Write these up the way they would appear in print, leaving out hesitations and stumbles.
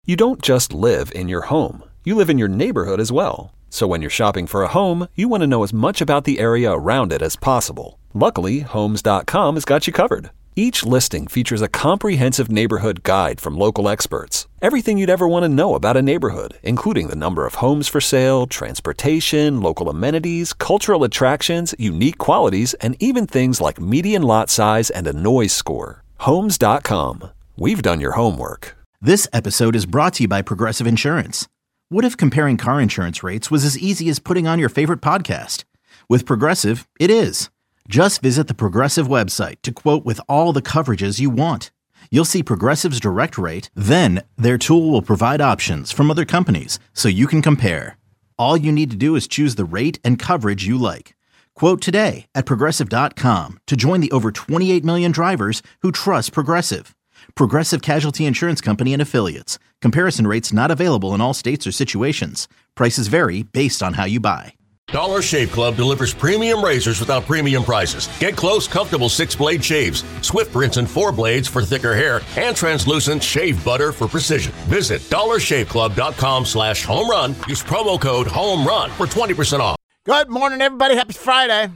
You don't just live in your home. You live in your neighborhood as well. So when you're shopping for a home, you want to know as much about the area around it as possible. Luckily, Homes.com has got you covered. Each listing features a comprehensive neighborhood guide from local experts. Everything you'd ever want to know about a neighborhood, including the number of homes for sale, transportation, local amenities, cultural attractions, unique qualities, and even things like median lot size and a noise score. Homes.com. We've done your homework. This episode is brought to you by Progressive Insurance. What if comparing car insurance rates was as easy as putting on your favorite podcast? With Progressive, it is. Just visit the Progressive website to quote with all the coverages you want. You'll see Progressive's direct rate, then their tool will provide options from other companies so you can compare. All you need to do is choose the rate and coverage you like. Quote today at Progressive.com to join the over 28 million drivers who trust Progressive. Progressive Casualty Insurance Company and Affiliates. Comparison rates not available in all states or situations. Prices vary based on how you buy. Dollar Shave Club delivers premium razors without premium prices. Get close, comfortable 6-blade shaves, swift rinse and 4 blades for thicker hair, and translucent shave butter for precision. Visit dollarshaveclub.com/home run. Use promo code HOMERUN for 20% off. Good morning, everybody. Happy Friday.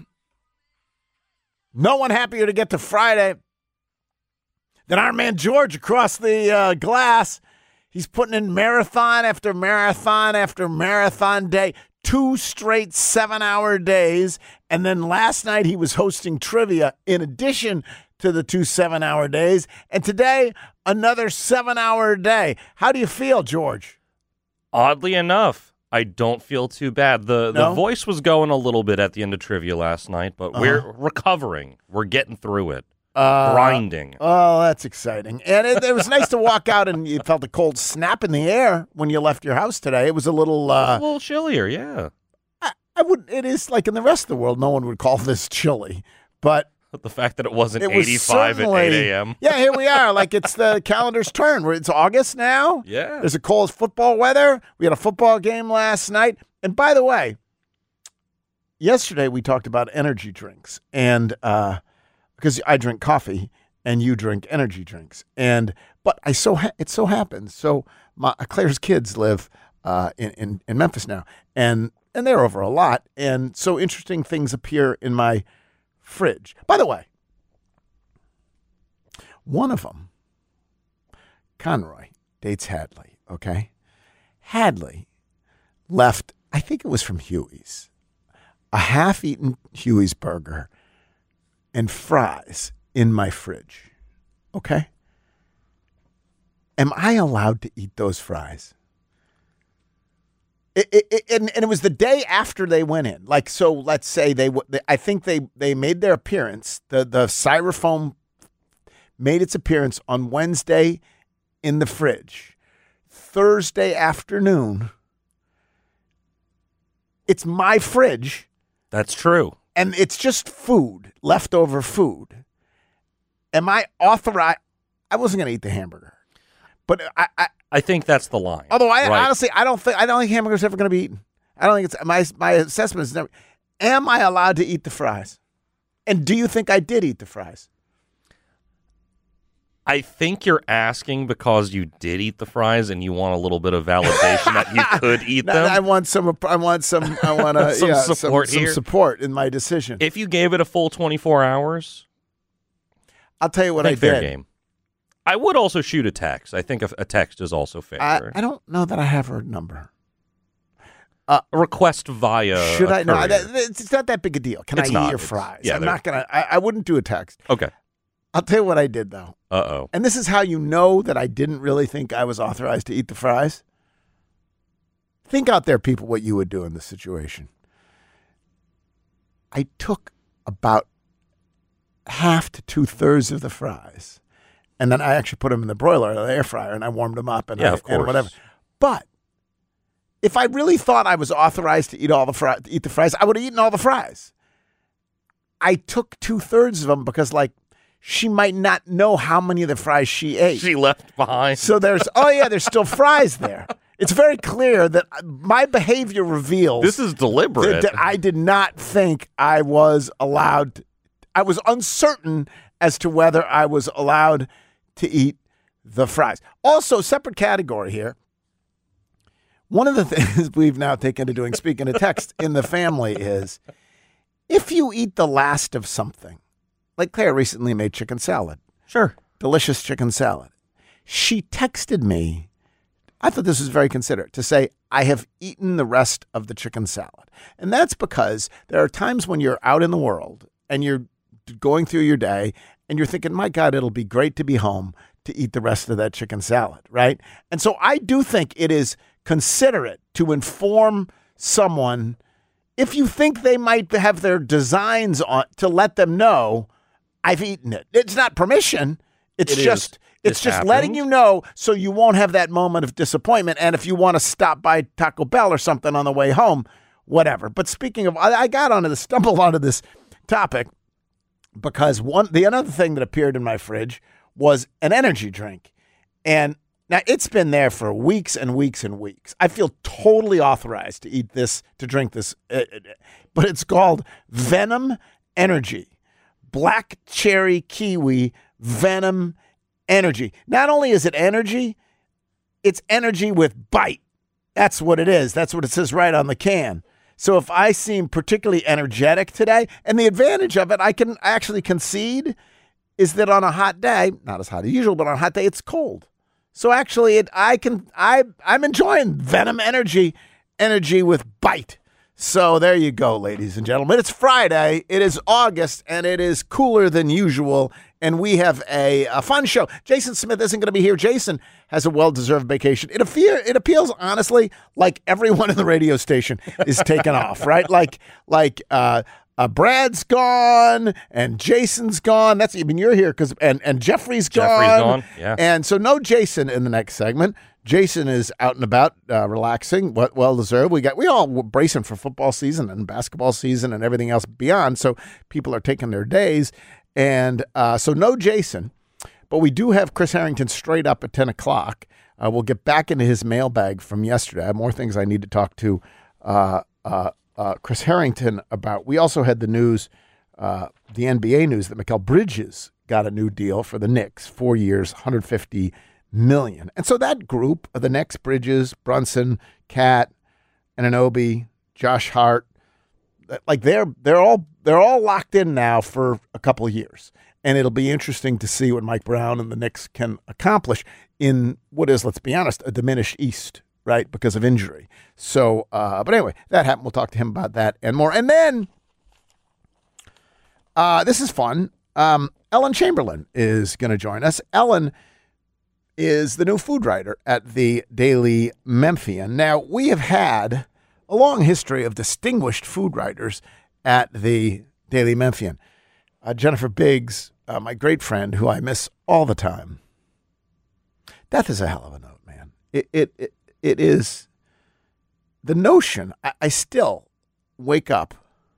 No one happier to get to Friday than our man George across the glass. He's putting in marathon after marathon after marathon day. 2 straight 7-hour days. And then last night he was hosting trivia in addition to the 2 7-hour days. And today, another 7-hour day. How do you feel, George? Oddly enough, I don't feel too bad. The voice was going a little bit at the end of trivia last night, but we're recovering. We're getting through it. Grinding. Oh, that's exciting. And it was nice to walk out and you felt a cold snap in the air when you left your house today. It was a little chillier, yeah. I would. It is like in the rest of the world, no one would call this chilly. But the fact that it wasn't 85 at 8 a.m. Yeah, here we are. Like it's the calendar's turn. It's August now. Yeah. There's a cold football weather. We had a football game last night. And by the way, yesterday we talked about energy drinks. And because I drink coffee and you drink energy drinks. But it so happens. So Claire's kids live in Memphis now. And they're over a lot. And so interesting things appear in my fridge. By the way, one of them, Conroy, dates Hadley, okay? Hadley left, I think it was from Huey's, a half-eaten Huey's burger and fries in my fridge, okay? Am I allowed to eat those fries? And it was the day after they went in. Like, so let's say I think they made their appearance. The styrofoam made its appearance on Wednesday in the fridge. Thursday afternoon, it's my fridge. That's true. And it's just food, leftover food. Am I authorized? I wasn't going to eat the hamburger, but I think that's the line. Although honestly, I don't think hamburger's ever going to be eaten. I don't think it's my assessment is never. Am I allowed to eat the fries? And do you think I did eat the fries? I think you're asking because you did eat the fries and you want a little bit of validation that you could eat them. I want some support in my decision. If you gave it a full 24 hours, I'll tell you what I did. Fair game. I would also shoot a text. I think a text is also fair. I don't know that I have her number. A request via. Should I? No, it's not that big a deal. Can I eat your fries? Yeah, I'm not gonna. I wouldn't do a text. Okay. I'll tell you what I did though. Uh-oh. And this is how you know that I didn't really think I was authorized to eat the fries. Think out there, people, what you would do in this situation. I took about half to 2/3 of the fries. And then I actually put them in the broiler or the air fryer, and I warmed them up and and whatever. But if I really thought I was authorized to eat the fries, I would have eaten all the fries. I took 2/3 of them because, like, she might not know how many of the fries she ate. She left behind. So there's still fries there. It's very clear that my behavior reveals this is deliberate. That I did not think I was allowed. I was uncertain as to whether I was allowed to eat the fries. Also, separate category here. One of the things we've now taken to doing, speaking of text in the family, is if you eat the last of something, like Claire recently made chicken salad. Sure. Delicious chicken salad. She texted me, I thought this was very considerate, to say, I have eaten the rest of the chicken salad. And that's because there are times when you're out in the world and you're going through your day and you're thinking, my God, it'll be great to be home to eat the rest of that chicken salad, right? And so I do think it is considerate to inform someone if you think they might have their designs on, to let them know, I've eaten it. It's not permission. It's just letting you know so you won't have that moment of disappointment. And if you want to stop by Taco Bell or something on the way home, whatever. But speaking of, I stumbled onto this topic because another thing that appeared in my fridge was an energy drink. And now it's been there for weeks and weeks and weeks. I feel totally authorized to drink this, but it's called Venom Energy. Black cherry kiwi Venom Energy. Not only is it energy, it's energy with bite. That's what it is. That's what it says right on the can. So if I seem particularly energetic today, and the advantage of it, I can actually concede, is that on a hot day, not as hot as usual, but on a hot day, it's cold. So actually, I'm enjoying Venom Energy with bite. So there you go, ladies and gentlemen. It's Friday. It is August, and it is cooler than usual. And we have a fun show. Jason Smith isn't going to be here. Jason has a well-deserved vacation. It appeals, honestly, like everyone in the radio station is taken off, right? Like Brad's gone and Jason's gone. You're here and Jeffrey's gone. Yeah. And so no Jason in the next segment. Jason is out and about, relaxing. Well deserved. We all bracing for football season and basketball season and everything else beyond. So people are taking their days, and so no Jason, but we do have Chris Harrington straight up at 10 o'clock. We'll get back into his mailbag from yesterday. I have more things I need to talk to Chris Harrington about. We also had the news, the NBA news, that Mikal Bridges got a new deal for the Knicks, 4 years, $150 million. And so that group, the Knicks, Bridges, Brunson, Cat, Anunoby, Josh Hart, like they're all locked in now for a couple of years. And it'll be interesting to see what Mike Brown and the Knicks can accomplish in what is, let's be honest, a diminished East, right, because of injury. So, but anyway, that happened. We'll talk to him about that and more. And then this is fun. Ellen Chamberlain is going to join us. Ellen is the new food writer at the Daily Memphian. Now, we have had a long history of distinguished food writers at the Daily Memphian. Jennifer Biggs, my great friend, who I miss all the time. Death is a hell of a note, man. It is the notion. I still wake up,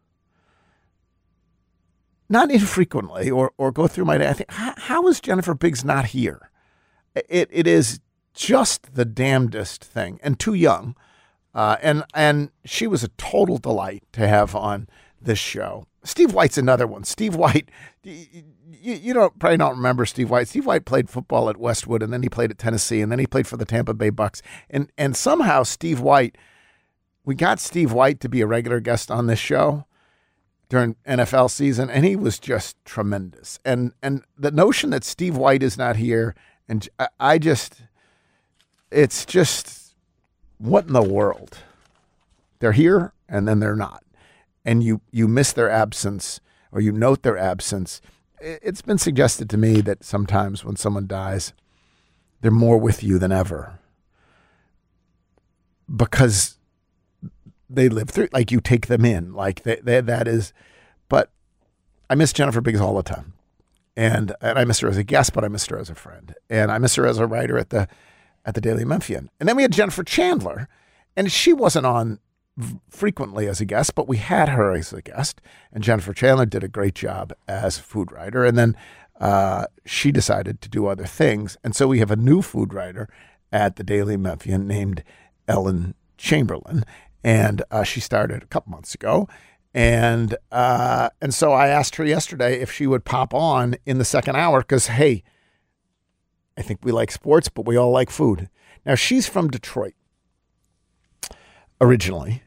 not infrequently, or go through my day. I think, how is Jennifer Biggs not here? It is just the damnedest thing, and too young. And she was a total delight to have on this show. Steve White's another one. Steve White, you probably don't remember Steve White. Steve White played football at Westwood, and then he played at Tennessee, and then he played for the Tampa Bay Bucks. And somehow Steve White, we got Steve White to be a regular guest on this show during NFL season, and he was just tremendous. And the notion that Steve White is not here, and it's just, what in the world? They're here, and then they're not. And you miss their absence, or you note their absence. It's been suggested to me that sometimes when someone dies, they're more with you than ever because they live through, like you take them in, like that is. But I miss Jennifer Biggs all the time, and I miss her as a guest, but I miss her as a friend, and I miss her as a writer at the Daily Memphian. And then we had Jennifer Chandler, and she wasn't on frequently as a guest, but we had her as a guest, and Jennifer Chandler did a great job as a food writer. And then she decided to do other things. And so we have a new food writer at the Daily Memphian named Ellen Chamberlain. And she started a couple months ago. And so I asked her yesterday if she would pop on in the second hour because, hey, I think we like sports, but we all like food. Now, she's from Detroit. originally.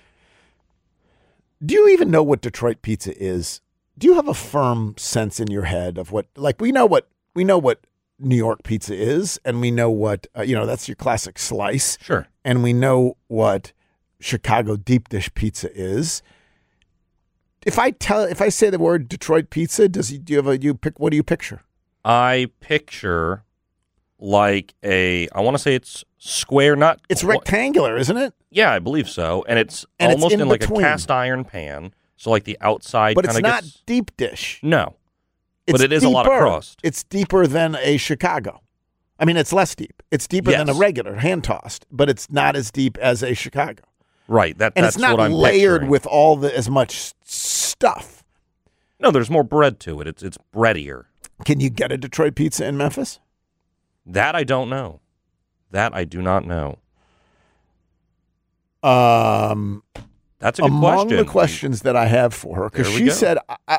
Do you even know what Detroit pizza is? Do you have a firm sense in your head of what, like, we know what New York pizza is, and we know what, that's your classic slice. Sure. And we know what Chicago deep dish pizza is. If I say the word Detroit pizza, what do you picture? I picture like I want to say it's square, it's rectangular, isn't it? Yeah, I believe so. And it's almost in like a cast iron pan. So like the outside but kind of it's not deep dish. No. But it is a lot of crust. It's deeper than a Chicago. I mean, it's less deep. It's deeper than a regular hand tossed, but it's not as deep as a Chicago. Right. That's it's not what I'm layered picturing. with as much stuff. No, there's more bread to it. It's breadier. Can you get a Detroit pizza in Memphis? That I don't know. That I do not know. That's a good question. Among the questions that I have for her, because she said,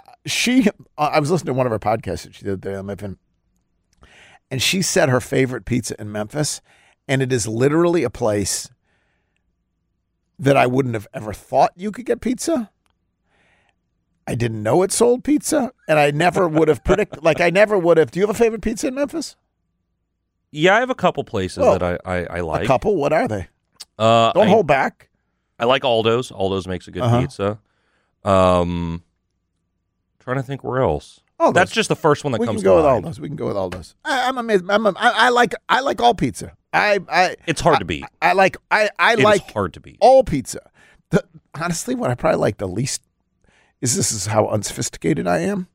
I was listening to one of her podcasts that she did there, and she said her favorite pizza in Memphis, and it is literally a place that I wouldn't have ever thought you could get pizza. I didn't know it sold pizza, and I never would have predicted. Do you have a favorite pizza in Memphis? Yeah, I have a couple places that I like. A couple? What are they? Don't hold back. I like Aldo's. Aldo's makes a good pizza. Trying to think where else. Aldo's. That's just the first one that comes to mind. We can go with Aldo's. I'm amazed. I like all pizza. It's hard to beat. I like hard to beat all pizza. Honestly, what I probably like the least is how unsophisticated I am.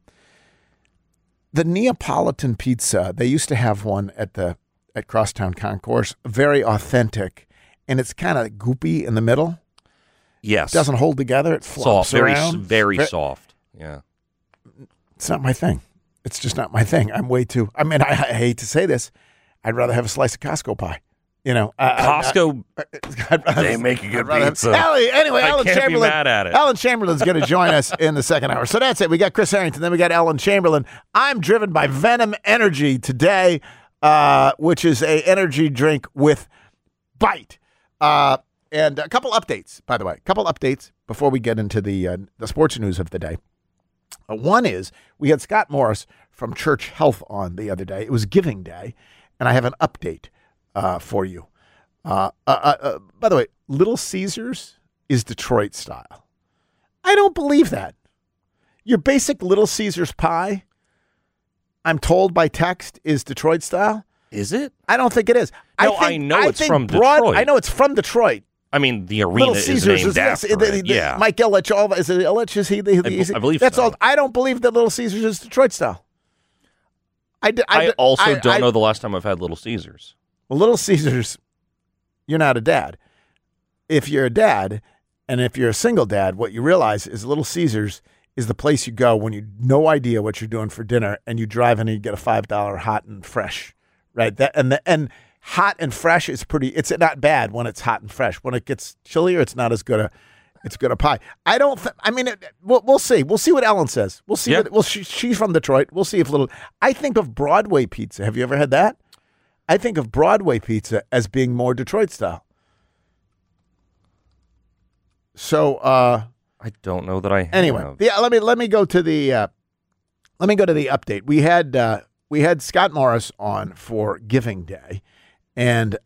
The Neapolitan pizza. They used to have one at Crosstown Concourse. Very authentic, and it's kind of goopy in the middle. Yes, it doesn't hold together. It flops around. Very soft. Yeah, it's not my thing. It's just not my thing. I'm way too. I mean, I hate to say this. I'd rather have a slice of Costco pie. Costco, they make a good pizza. Anyway, I can't be mad at it. Ellen Chamberlain's going to join us in the second hour. So that's it. We got Chris Harrington, then we got Ellen Chamberlain. I'm driven by Venom Energy today, which is a energy drink with bite. And a couple updates, by the way. A couple updates before we get into the sports news of the day. One is we had Scott Morris from Church Health on the other day. It was Giving Day, and I have an update for you. By the way, Little Caesars is Detroit style. I don't believe that. Your basic Little Caesars pie, I'm told by text, is Detroit style. Is it? I don't think it is. No, I know it's from Detroit. I know it's from Detroit. I mean, the arena is named after it. Yeah. Mike Ilitch, is it Ilitch? Is he? I believe that's so. all. I don't believe that Little Caesars is Detroit style. I also don't know the last time I've had Little Caesars. Well, Little Caesars, you're not a dad. If you're a dad, and if you're a single dad, what you realize is Little Caesars is the place you go when you have no idea what you're doing for dinner, and you drive in and you get a $5 hot and fresh, right? And hot and fresh is pretty. It's not bad when it's hot and fresh. When it gets chillier, it's not as good a pie. I don't. We'll see. We'll see what Ellen says. We'll see. Yeah. She's from Detroit. We'll see if I think of Broadway pizza. Have you ever had that? I think of Broadway pizza as being more Detroit style. So I don't know that I have. Anyway, let me go to the update. We had Scott Morris on for Giving Day, and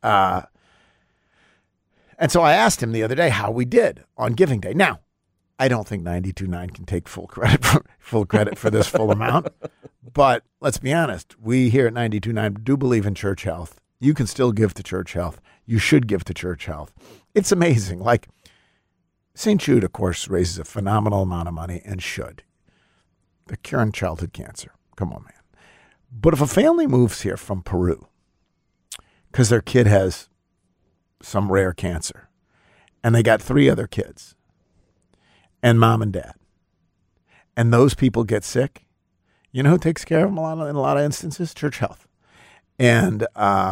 so I asked him the other day how we did on Giving Day. Now, I don't think 92.9 can take full credit for this full amount, but let's be honest. We here at 92.9 do believe in Church Health. You can still give to Church Health. You should give to Church Health. It's amazing. Like St. Jude, of course, raises a phenomenal amount of money and should. They're curing childhood cancer. Come on, man. But if a family moves here from Peru because their kid has some rare cancer and they got 3 other kids and mom and dad, and those people get sick, you know who takes care of them in a lot of instances? Church Health. And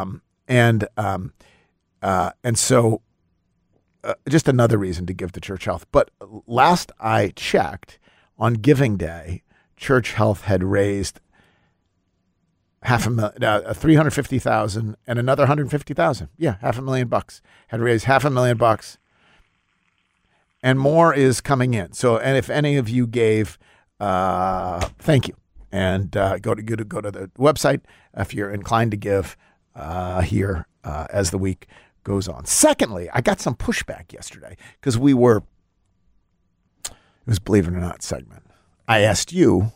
so just another reason to give to Church Health. But last I checked, on Giving Day, Church Health had raised $350,000 and another $150,000. Yeah, $500,000 had raised $500,000 and more is coming in. So, and if any of you gave, thank you. And go to the website if you're inclined to give here as the week goes on. Secondly, I got some pushback yesterday because it was Believe It or Not segment. I asked you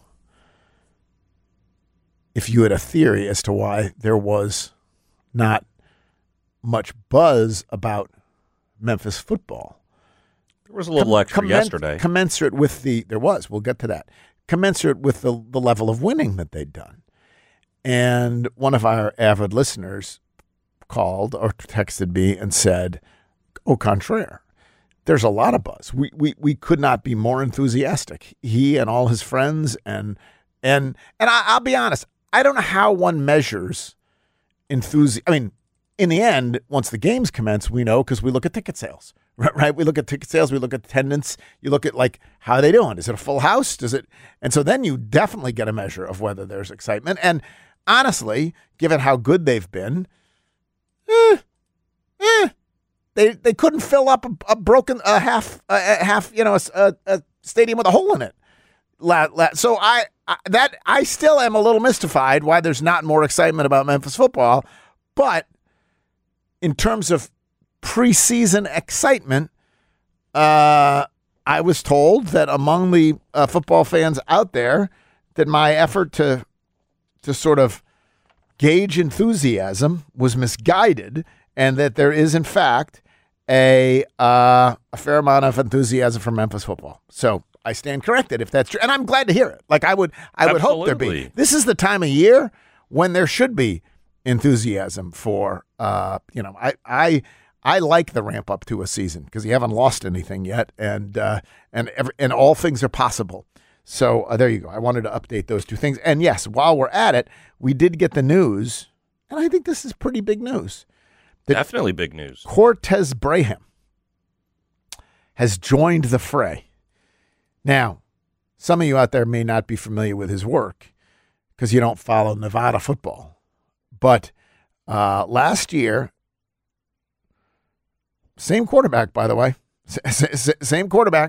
if you had a theory as to why there was not much buzz about Memphis football. There was a little extra yesterday. Commensurate with we'll get to that. Commensurate with the level of winning that they'd done. And one of our avid listeners called or texted me and said, au contraire, there's a lot of buzz. We could not be more enthusiastic. He and all his friends and I'll be honest, I don't know how one measures enthusiasm. I mean, in the end, once the games commence, we know because we look at ticket sales, right? We look at ticket sales, we look at attendance, you look at like, how are they doing? Is it a full house? And so then you definitely get a measure of whether there's excitement. And honestly, given how good they've been, they couldn't fill up a half, a stadium with a hole in it. So I still am a little mystified why there's not more excitement about Memphis football, but in terms of preseason excitement, I was told that among the football fans out there that my effort to sort of gauge enthusiasm was misguided, and that there is in fact a fair amount of enthusiasm for Memphis football. So I stand corrected if that's true, and I'm glad to hear it. Like I would hope there be. This is the time of year when there should be enthusiasm for. I like the ramp up to a season because you haven't lost anything yet, and all things are possible. So there you go. I wanted to update those two things. And yes, while we're at it, we did get the news, and I think this is pretty big news. Definitely big news. Cortez Braham has joined the fray. Now, some of you out there may not be familiar with his work because you don't follow Nevada football. But last year, same quarterback, by the way, same quarterback,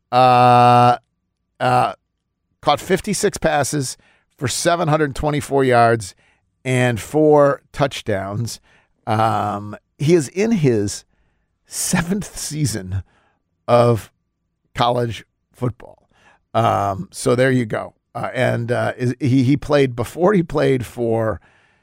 caught 56 passes for 724 yards and 4 touchdowns. He is in his 7th season of college football. So there you go. He played before he played for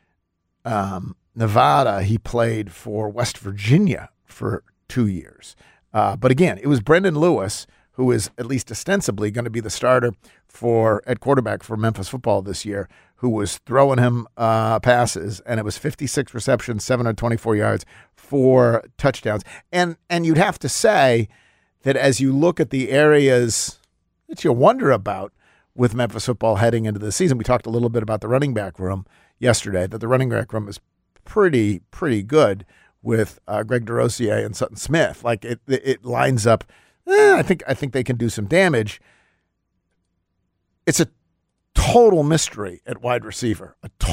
Nevada. He played for West Virginia for 2 years. But again, it was Brendan Lewis, who is at least ostensibly going to be the starter at quarterback for Memphis football this year, who was throwing him passes, and it was 56 receptions, 724 yards, 4 touchdowns. And you'd have to say that as you look at the areas that you wonder about with Memphis football heading into the season, we talked a little bit about the running back room yesterday, that the running back room is pretty good with Greg DeRosier and Sutton Smith. Like it lines up. I think they can do some damage. It's a total mystery at wide receiver.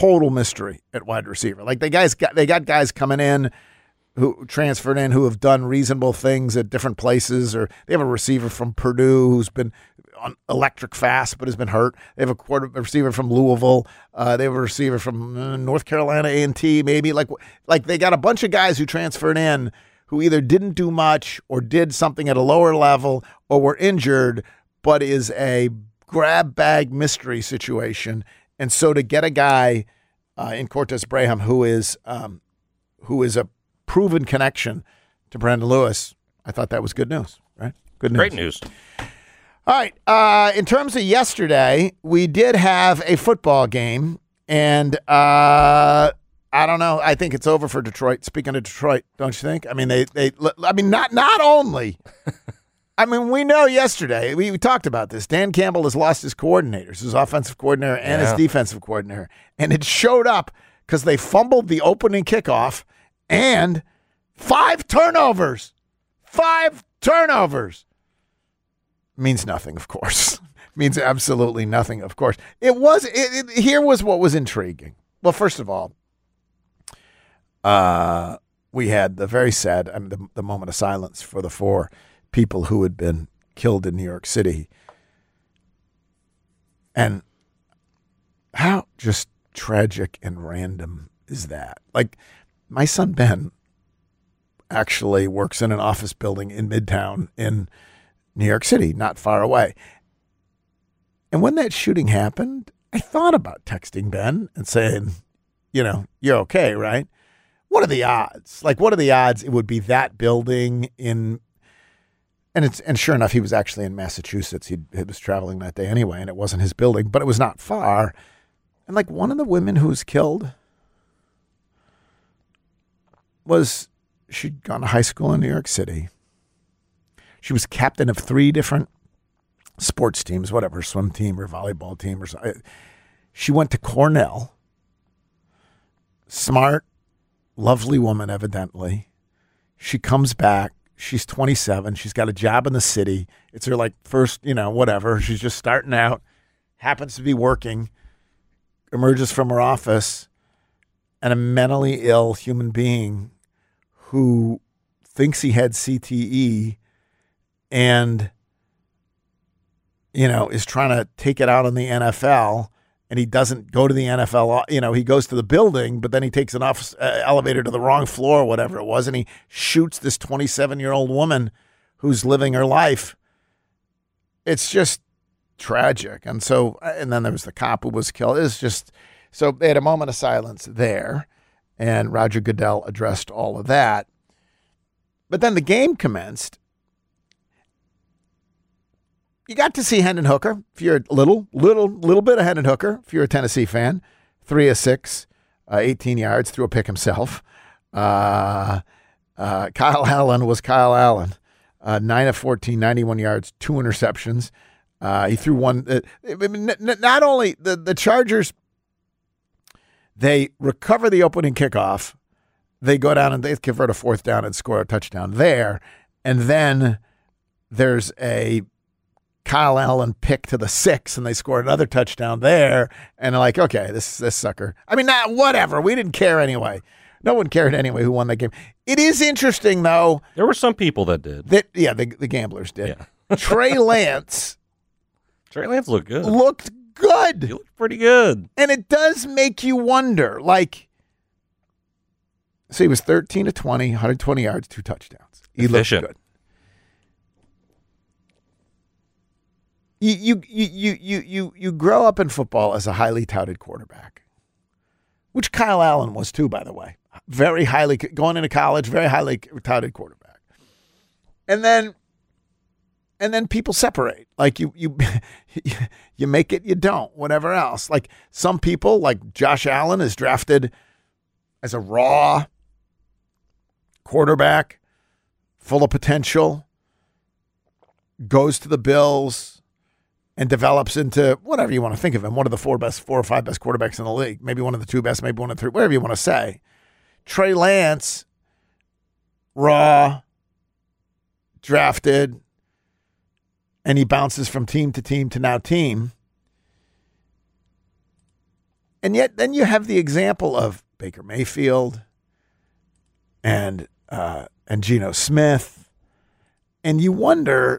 Like they got guys coming in who transferred in who have done reasonable things at different places, or they have a receiver from Purdue who's been on electric fast but has been hurt. They have a receiver from Louisville. They have a receiver from North Carolina A&T maybe. Like they got a bunch of guys who transferred in who either didn't do much or did something at a lower level or were injured, but is a grab bag mystery situation. And so to get a guy in Cortez Braham who is a proven connection to Brandon Lewis, I thought that was good news, right? Good news. Great news. All right. In terms of yesterday, we did have a football game, and I don't know. I think it's over for Detroit. Speaking of Detroit, don't you think? I mean, not only. I mean, we know yesterday, we talked about this. Dan Campbell has lost his coordinators, his offensive coordinator and his defensive coordinator. And it showed up because they fumbled the opening kickoff and 5 turnovers. 5 turnovers. Means nothing, of course. Means absolutely nothing, of course. Here was what was intriguing. Well, first of all, we had the very sad, the moment of silence for the 4 people who had been killed in New York City. And how just tragic and random is that? Like, my son Ben actually works in an office building in Midtown in New York City, not far away. And when that shooting happened, I thought about texting Ben and saying, you're okay, right? What are the odds? Like, what are the odds it would be that building in... And sure enough, he was actually in Massachusetts. He was traveling that day anyway, and it wasn't his building, but it was not far. And like, one of the women who was killed she'd gone to high school in New York City. She was captain of 3 different sports teams, whatever, swim team or volleyball team or something. She went to Cornell. Smart, lovely woman, evidently. She comes back. She's 27. She's got a job in the city. It's her first, whatever. She's just starting out, happens to be working, emerges from her office, and a mentally ill human being who thinks he had CTE and, is trying to take it out on the NFL, and he doesn't go to the NFL. He goes to the building, but then he takes an elevator to the wrong floor, whatever it was, and he shoots this 27-year-old woman who's living her life. It's just tragic. And then there was the cop who was killed. It's just, so they had a moment of silence there, and Roger Goodell addressed all of that. But then the game commenced. You got to see Hendon Hooker, if you're a little bit of Hendon Hooker, if you're a Tennessee fan. 3 of 6, 18 yards, threw a pick himself. Kyle Allen was Kyle Allen. 9 of 14, 91 yards, 2 interceptions. He threw one. Not only the Chargers, they recover the opening kickoff. They go down and they convert a 4th down and score a touchdown there. And then there's a Kyle Allen pick to the 6, and they score another touchdown there. And they're like, okay, this sucker. I mean, whatever. We didn't care anyway. No one cared anyway who won that game. It is interesting, though. There were some people that did. The gamblers did. Yeah. Trey Lance looked good. Looked good. He looked pretty good. And it does make you wonder, so he was 13 to 20, 120 yards, 2 touchdowns. He Efficient. Looked good. You grow up in football as a highly touted quarterback, which Kyle Allen was too, by the way. Very highly, going into college, very highly touted quarterback. And then people separate. Like you make it, you don't, whatever else. Like some people, like Josh Allen, is drafted as a raw quarterback, full of potential, goes to the Bills, and develops into whatever you want to think of him, one of the 4 or 5 best quarterbacks in the league, maybe one of the 2 best, maybe one of the 3, whatever you want to say. Trey Lance, raw, drafted, and he bounces from team to team to now team. And yet then you have the example of Baker Mayfield and Geno Smith, and you wonder,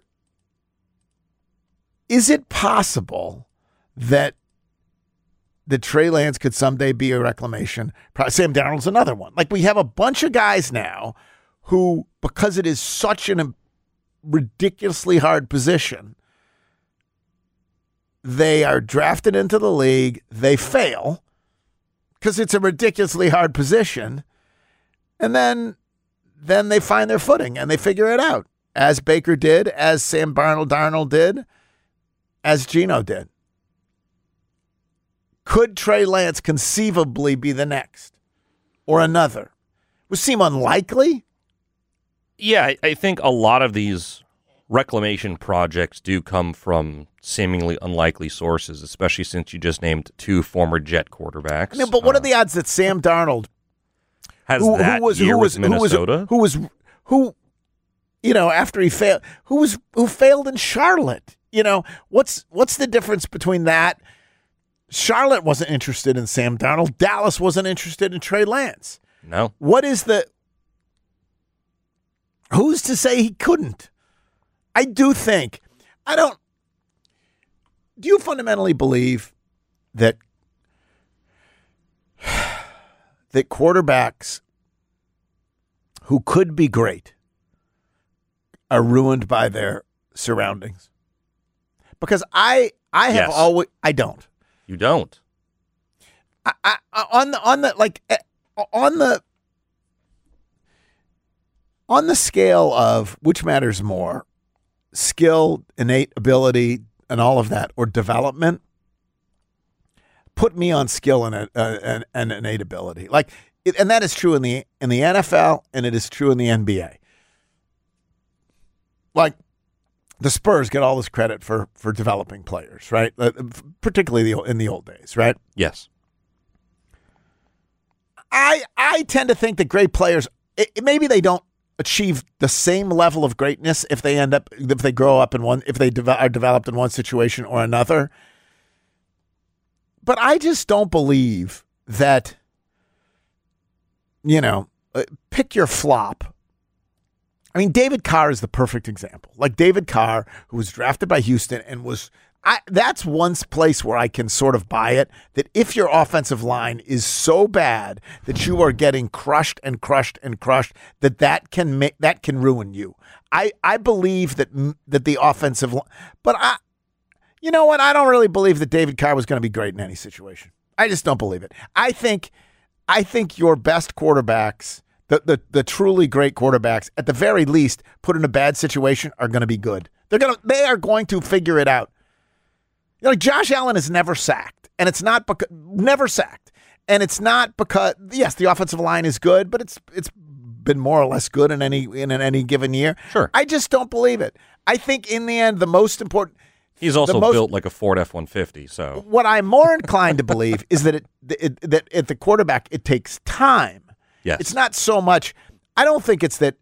is it possible that Trey Lance could someday be a reclamation? Sam Darnold's another one. Like, we have a bunch of guys now who, because it is such a ridiculously hard position, they are drafted into the league, they fail because it's a ridiculously hard position, and then they find their footing and they figure it out, as Baker did, as Sam Darnold did, as Geno did. Could Trey Lance conceivably be the next or another? Would seem unlikely. Yeah, I think a lot of these reclamation projects do come from seemingly unlikely sources, especially since you just named 2 former Jet quarterbacks. I mean, but what are the odds that Sam Darnold, who after he failed, who failed in Charlotte? What's the difference between that? Charlotte wasn't interested in Sam Darnold. Dallas wasn't interested in Trey Lance. No. Who's to say he couldn't? I do think, do you fundamentally believe that quarterbacks who could be great are ruined by their surroundings? Because I have Yes. always, I don't. You don't. On the scale of which matters more, skill, innate ability, and all of that, or development, put me on skill and innate ability. And that is true in the NFL, and it is true in the NBA. Like, the Spurs get all this credit for developing players, right? Particularly in the old days, right? Yes. I tend to think that great players, maybe they don't achieve the same level of greatness if they grow up if they are developed in one situation or another. But I just don't believe that, pick your flop. I mean, David Carr is the perfect example. Like David Carr, who was drafted by Houston and that's one place where I can sort of buy it, that if your offensive line is so bad that you are getting crushed and crushed and crushed, that can ruin you. I believe that the offensive line, but you know what? I don't really believe that David Carr was going to be great in any situation. I just don't believe it. I think your best quarterbacks, the truly great quarterbacks, at the very least, put in a bad situation, are going to be good. They are going to figure it out. Josh Allen is never sacked, and it's not because yes, the offensive line is good, but it's been more or less good in any given year. Sure. I just don't believe it. I think in the end, the most important. He's also built like a Ford F-150. So what I'm more inclined to believe is that that at the quarterback it takes time. yes, It's not so much. I don't think it's that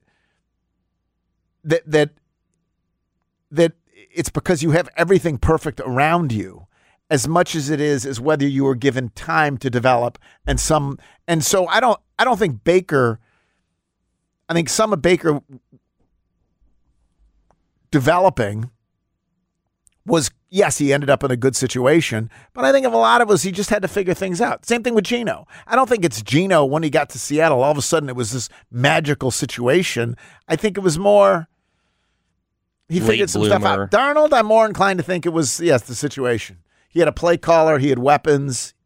it's because you have everything perfect around you, as much as it is whether you were given time to develop and so I don't think Baker. I think some of Baker developing was, yes, he ended up in a good situation, but I think of a lot of us, he just had to figure things out. Same thing with Geno. I don't think it's Geno when he got to Seattle, all of a sudden it was this magical situation. I think it was more, he figured some stuff out. Darnold, I'm more inclined to think it was, yes, the situation. He had a play caller, he had weapons.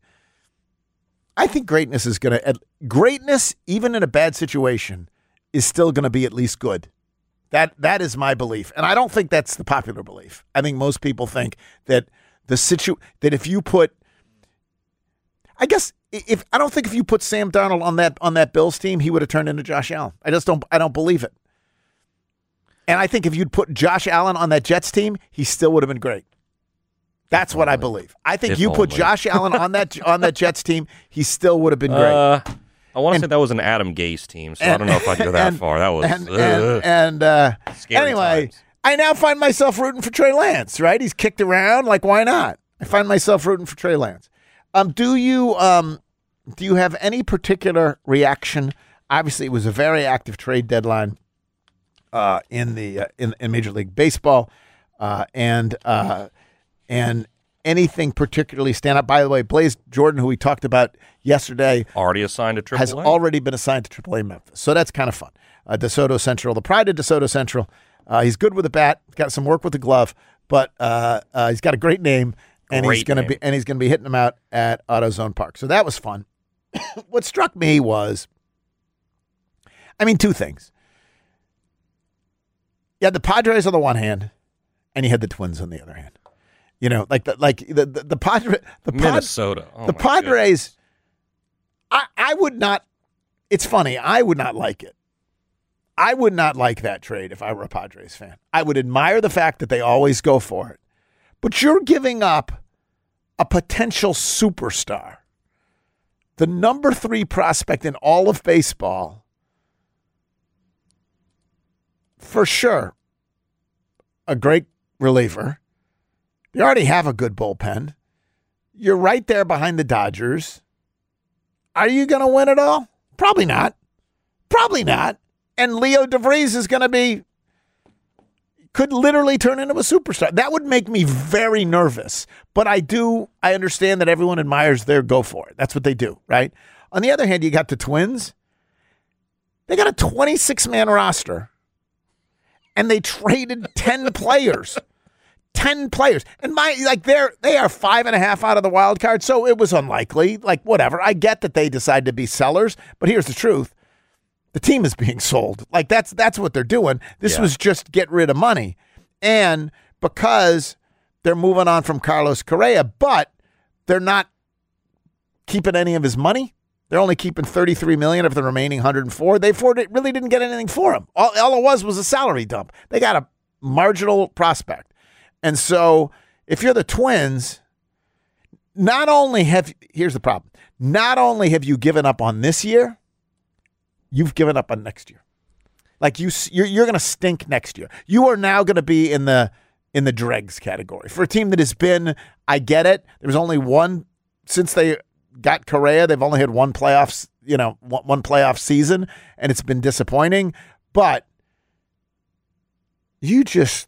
I think greatness, even in a bad situation, is still going to be at least good. That is my belief, and I don't think that's the popular belief. I think most people think that that if you put, I don't think if you put Sam Darnold on that Bills team, he would have turned into Josh Allen. I don't believe it. And I think if you'd put Josh Allen on that Jets team, he still would have been great. That's what I believe. I think you put Josh Allen on that Jets team, he still would have been great. I want to say that was an Adam Gase team, so I don't know if I'd go that far. That was scary anyway. Times. I now find myself rooting for Trey Lance. Right? He's kicked around. Why not? I find myself rooting for Trey Lance. Do you have any particular reaction? Obviously, it was a very active trade deadline in Major League Baseball, and anything particularly stand out? By the way, Blaze Jordan, who we talked about yesterday, Already assigned to AAA? has already been assigned to AAA Memphis. So that's kind of fun. DeSoto Central, the pride of DeSoto Central. He's good with the bat, got some work with the glove, but he's got a great name, and he's going to be hitting them out at AutoZone Park. So that was fun. What struck me was, two things. You had the Padres on the one hand, and you had the Twins on the other hand. The Minnesota. The Padres. I would not. It's funny. I would not like it. I would not like that trade if I were a Padres fan. I would admire the fact that they always go for it, but you're giving up a potential superstar, the number 3 prospect in all of baseball, for sure. A great reliever. You already have a good bullpen. You're right there behind the Dodgers. Are you going to win it all? Probably not. And Leo DeVries is going to be could literally turn into a superstar. That would make me very nervous. But I understand that everyone admires their go for it. That's what they do, right? On the other hand, you got the Twins. They got a 26-man roster, and they traded 10 players. 10 players. And they are 5.5 out of the wild card, so it was unlikely. Like, whatever. I get that they decide to be sellers, but here's the truth. The team is being sold. Like, that's what they're doing. This was just get rid of money. And because they're moving on from Carlos Correa, but they're not keeping any of his money. They're only keeping $33 million of the remaining $104. They really didn't get anything for him. All it was a salary dump. They got a marginal prospect. And so if you're the Twins, here's the problem. Not only have you given up on this year, you've given up on next year. Like you're going to stink next year. You are now going to be in the dregs category. For a team that has been, I get it. There was only one since they got Correa. They've only had one playoff season, and it's been disappointing. But it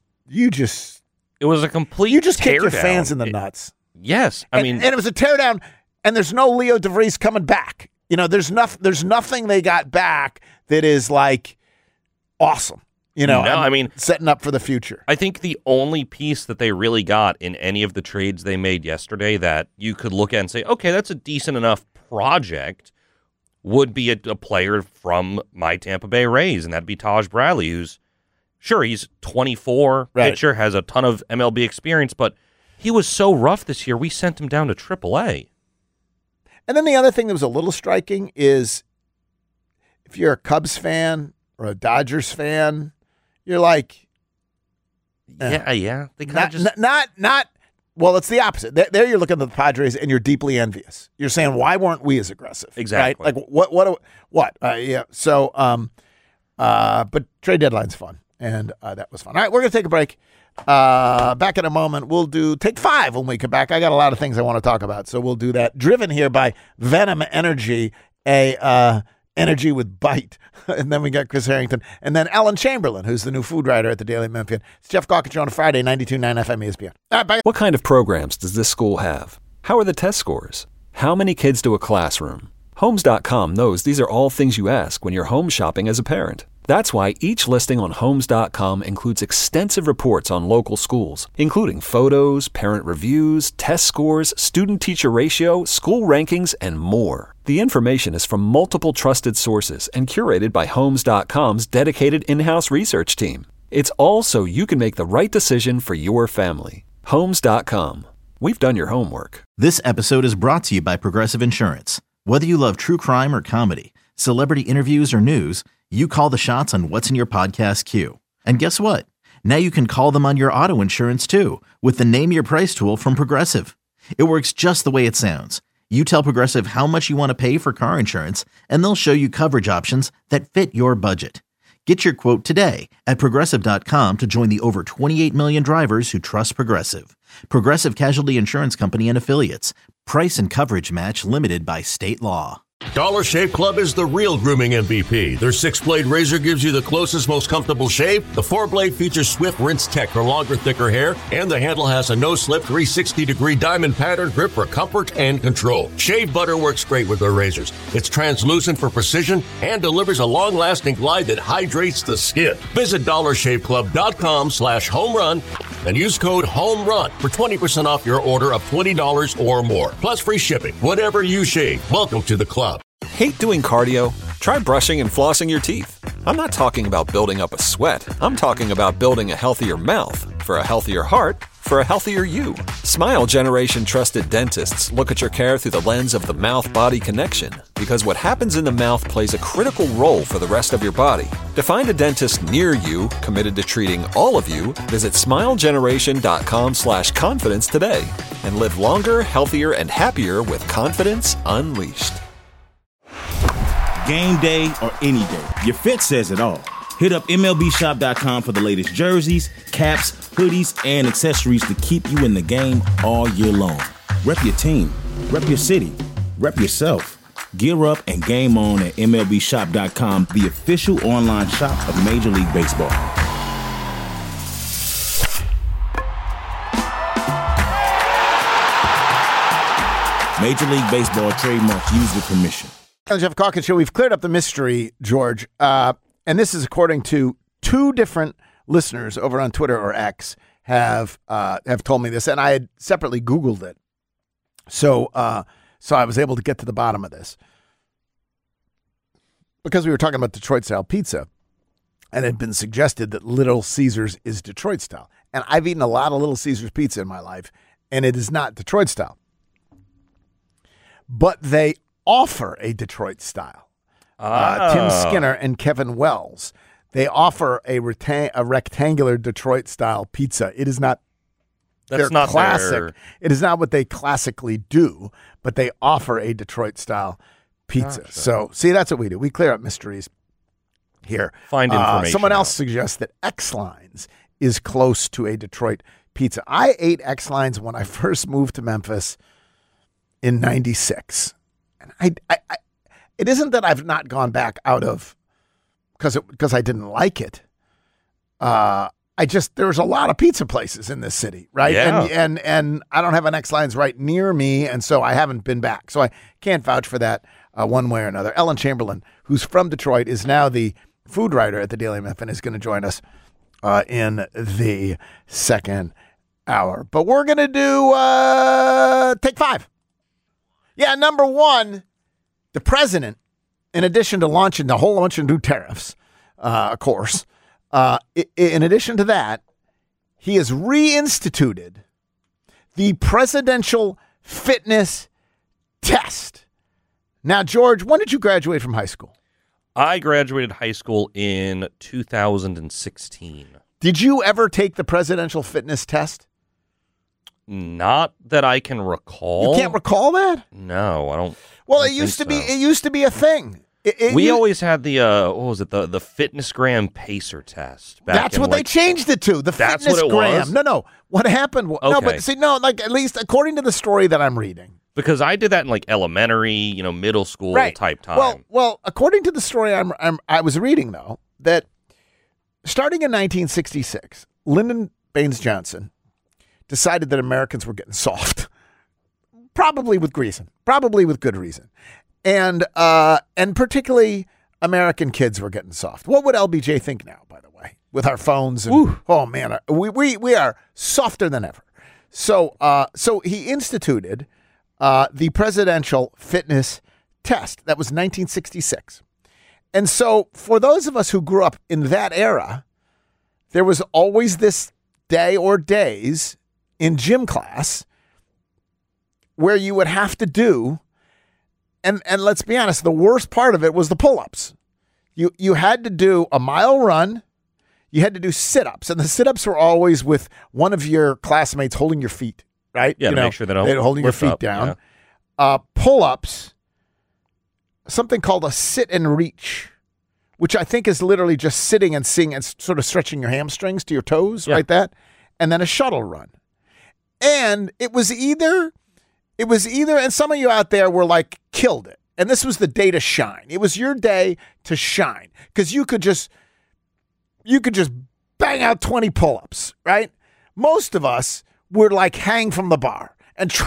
was a complete you just kicked tear your down. Fans in the nuts. Yes, and it was a teardown, and there's no Leo DeVries coming back. There's nothing they got back that is like awesome. Setting up for the future. I think the only piece that they really got in any of the trades they made yesterday that you could look at and say, okay, that's a decent enough project, would be a player from my Tampa Bay Rays, and that'd be Taj Bradley, who's, sure, he's 24, pitcher, has a ton of MLB experience, but he was so rough this year, we sent him down to AAA. And then the other thing that was a little striking is if you're a Cubs fan or a Dodgers fan, you're like, yeah. They well, it's the opposite. There you're looking at the Padres and you're deeply envious. You're saying, why weren't we as aggressive? Exactly. Right? Like what? Yeah. So, but trade deadline's fun. And that was fun. All right, we're going to take a break. Back in a moment. We'll do Take 5 when we come back. I got a lot of things I want to talk about, so we'll do that. Driven here by Venom Energy, energy with bite. And then we got Chris Harrington. And then Ellen Chamberlain, who's the new food writer at the Daily Memphian. It's Jeff Gawkins on a Friday, 92.9 FM ESPN. All right, bye. What kind of programs does this school have? How are the test scores? How many kids do a classroom? Homes.com knows these are all things you ask when you're home shopping as a parent. That's why each listing on Homes.com includes extensive reports on local schools, including photos, parent reviews, test scores, student-teacher ratio, school rankings, and more. The information is from multiple trusted sources and curated by Homes.com's dedicated in-house research team. It's all so you can make the right decision for your family. Homes.com. We've done your homework. This episode is brought to you by Progressive Insurance. Whether you love true crime or comedy, celebrity interviews or news, you call the shots on what's in your podcast queue. And guess what? Now you can call them on your auto insurance too with the Name Your Price tool from Progressive. It works just the way it sounds. You tell Progressive how much you want to pay for car insurance, and they'll show you coverage options that fit your budget. Get your quote today at Progressive.com to join the over 28 million drivers who trust Progressive. Progressive Casualty Insurance Company and Affiliates. Price and coverage match limited by state law. Dollar Shave Club is the real grooming MVP. Their 6-blade razor gives you the closest, most comfortable shave. The 4-blade features swift rinse tech for longer, thicker hair. And the handle has a no-slip 360-degree diamond pattern grip for comfort and control. Shave butter works great with their razors. It's translucent for precision and delivers a long-lasting glide that hydrates the skin. Visit DollarShaveClub.com/homerun and use code HOMERUN for 20% off your order of $20 or more. Plus free shipping. Whatever you shave, welcome to the club. Hate doing cardio? Try brushing and flossing your teeth. I'm not talking about building up a sweat. I'm talking about building a healthier mouth. For a healthier heart, for a healthier you. Smile Generation trusted dentists look at your care through the lens of the mouth-body connection, because what happens in the mouth plays a critical role for the rest of your body. To find a dentist near you committed to treating all of you, visit smilegeneration.com/confidence today and live longer, healthier, and happier with confidence unleashed. Game day or any day, your fit says it all. Hit up MLBshop.com for the latest jerseys, caps, hoodies, and accessories to keep you in the game all year long. Rep your team, rep your city, rep yourself. Gear up and game on at MLBshop.com, the official online shop of Major League Baseball. Major League Baseball trademark used with permission. On the Jeff Calkins Show, we've cleared up the mystery, George, and this is according to two different listeners over on Twitter or X have told me this, and I had separately Googled it, so I was able to get to the bottom of this because we were talking about Detroit-style pizza, and it had been suggested that Little Caesars is Detroit-style, and I've eaten a lot of Little Caesars pizza in my life, and it is not Detroit-style, but they offer a Detroit style. Tim Skinner and Kevin Wells, they offer a rectangular Detroit style pizza. It is not That's not classic. It is not what they classically do, but they offer a Detroit style pizza. Gotcha. So see, that's what we do. We clear up mysteries here. Find information Someone else out. suggests that X-Lines is close to a Detroit pizza. I ate X-Lines when I first moved to Memphis in 96. And it isn't that I've not gone back out of because I didn't like it. There's a lot of pizza places in this city, right? Yeah. And I don't have an X-Lines right near me, and so I haven't been back. So I can't vouch for that one way or another. Ellen Chamberlain, who's from Detroit, is now the food writer at the Daily Memph and is going to join us in the second hour. But we're going to do take 5. Yeah, number one, the president, in addition to launching a whole bunch of new tariffs, of course, in addition to that, he has reinstituted the presidential fitness test. Now, George, when did you graduate from high school? I graduated high school in 2016. Did you ever take the presidential fitness test? Not that I can recall. You can't recall that? No, I don't. Well, I it used to think be. It used to be a thing. We always had the what was it? The FitnessGram Pacer test. Back That's in, what they changed it to. The That's Fitness what it Gram. was? No. What happened? No, Okay. but see, no, like at least according to the story that I'm reading. because I did that in like elementary, middle school type time. Well, according to the story I was reading though, that starting in 1966, Lyndon Baines Johnson decided that Americans were getting soft, probably with good reason, and particularly American kids were getting soft. What would LBJ think now, by the way, with our phones? And, oh man, we are softer than ever. So he instituted the presidential fitness test. That was 1966. And so for those of us who grew up in that era, there was always this day or days in gym class where you would have to do, and let's be honest, the worst part of it was the pull-ups. You had to do a mile run. You had to do sit-ups, and the sit-ups were always with one of your classmates holding your feet, right? Yeah, to make sure they don't they're holding your lift feet up, down. Pull-ups, something called a sit and reach, which I think is literally just sitting and seeing and sort of stretching your hamstrings to your toes, Yeah. like that, and then a shuttle run. And it was either, and some of you out there were like, killed it. And this was the day to shine. It was your day to shine because you could just bang out 20 pull-ups, right? Most of us would like hang from the bar and try,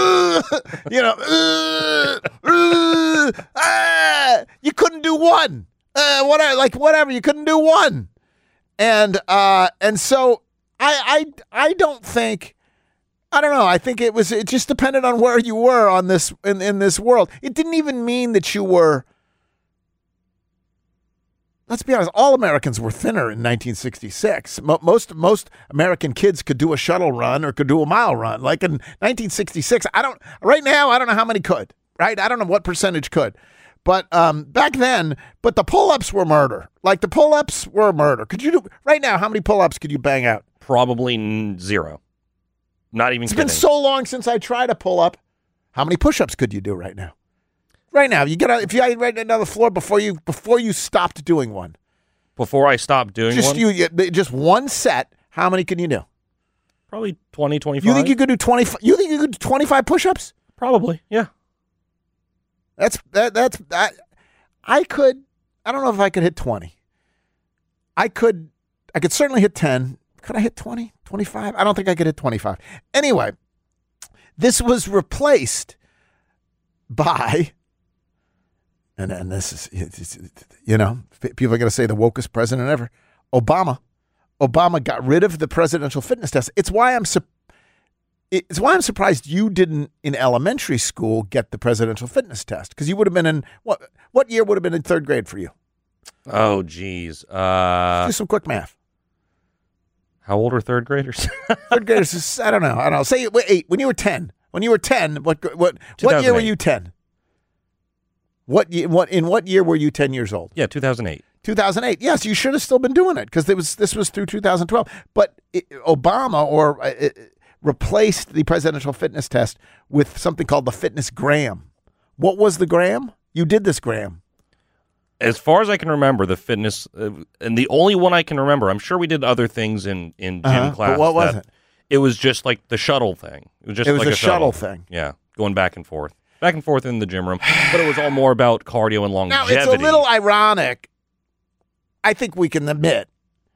you couldn't do one. Whatever, you couldn't do one. And so I don't think, I don't know. I think it just depended on where you were on this in this world. It didn't even mean that you were. Let's be honest. All Americans were thinner in 1966. Most American kids could do a shuttle run or could do a mile run. Like in 1966, right now, I don't know how many could. Right? I don't know what percentage could. But back then, but the pull-ups were murder. Like the pull-ups were murder. Could you do right now? How many pull-ups could you bang out? Probably 0. Not even It's kidding. been so long since I tried a pull-up. How many push-ups could you do right now? Right now, you get out, if you had right down the floor before you stopped doing one. Before I stopped doing one, just one set. How many can you do? probably 20, 25. You think you could do 20? You think you could do 25 push-ups? Probably, yeah. That's I could. I don't know if I could hit 20. I could certainly hit 10. Could I hit 20? 25? I don't think I could hit 25. Anyway, this was replaced by, and this is, people are going to say the wokest president ever, Obama. Obama got rid of the presidential fitness test. It's why I'm surprised you didn't in elementary school get the presidential fitness test, because you would have been in what year would have been in third grade for you? Oh, geez. Do some quick math. How old are third graders? Third graders is, I don't know. Say 8. When you were 10. When you were 10, what year were you 10? In what year were you 10 years old? Yeah, 2008. 2008. Yes, you should have still been doing it, because this was through 2012. But Obama replaced the presidential fitness test with something called the fitness gram. What was the gram? You did this gram. As far as I can remember, the fitness, and the only one I can remember, I'm sure we did other things in gym class. But what was it? It was just like the shuttle thing. It was just like a shuttle thing. Yeah, going back and forth in the gym room. But it was all more about cardio and longevity. Now, it's a little ironic. I think we can admit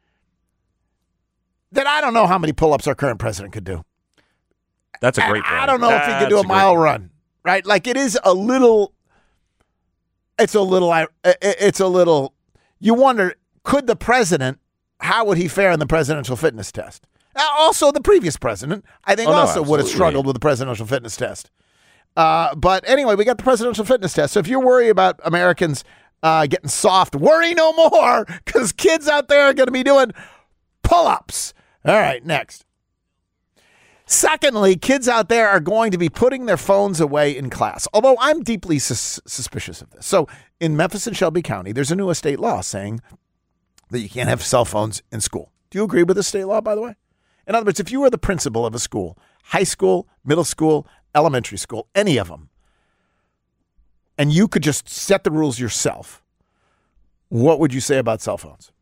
that I don't know how many pull-ups our current president could do. That's a great point. I don't know if he could do a mile run, right? Like, it is a little... It's a little, you wonder, could the president, how would he fare in the presidential fitness test? Also, the previous president, I think, would have struggled with the presidential fitness test. But anyway, we got the presidential fitness test. So if you're worried about Americans getting soft, worry no more, because kids out there are going to be doing pull-ups. All right, next. Secondly, kids out there are going to be putting their phones away in class, although I'm deeply suspicious of this. So in Memphis and Shelby County, there's a new state law saying that you can't have cell phones in school. Do you agree with the state law, by the way? In other words, if you were the principal of a school, high school, middle school, elementary school, any of them, and you could just set the rules yourself, what would you say about cell phones?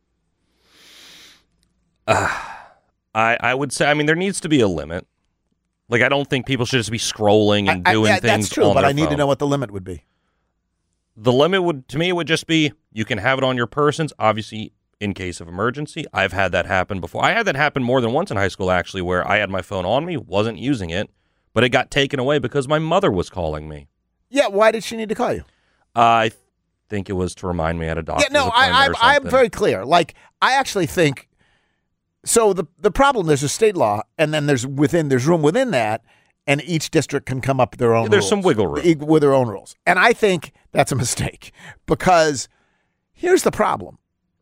I would say, there needs to be a limit. Like, I don't think people should just be scrolling and doing things. That's true, on but their I need phone. to know what the limit would be. The limit would just be you can have it on your persons, obviously, in case of emergency. I've had that happen before. I had that happen more than once in high school, actually, where I had my phone on me, wasn't using it, but it got taken away because my mother was calling me. Yeah, why did she need to call you? I think it was to remind me at a doctor's appointment or something. I'm very clear. Like, I actually think... So the problem, there's a state law, and then there's room within that, and each district can come up with their own rules. There's some wiggle room. With their own rules. And I think that's a mistake, because here's the problem.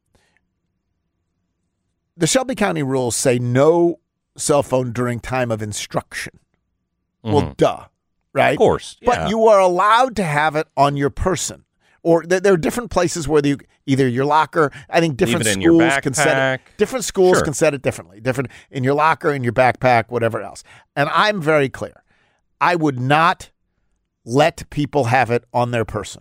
The Shelby County rules say no cell phone during time of instruction. Mm-hmm. Well, duh, right? Of course, yeah. But you are allowed to have it on your person. Or there are different places where either your locker. I think different schools can set it. Different schools can set it differently. Different in your locker, in your backpack, whatever else. And I'm very clear. I would not let people have it on their person.